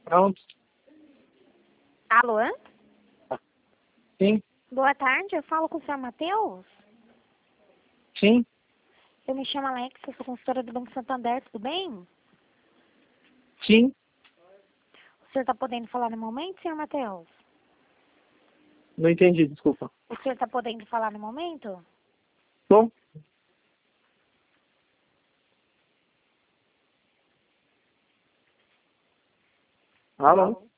Pronto. Alô? Sim, Boa tarde, eu falo com o senhor Matheus? sim, Eu me chamo Alex, eu sou consultora do Banco Santander, tudo bem? sim. O senhor está podendo falar no momento, senhor Matheus? Não entendi, desculpa. O senhor está podendo falar no momento? Tô? Alô?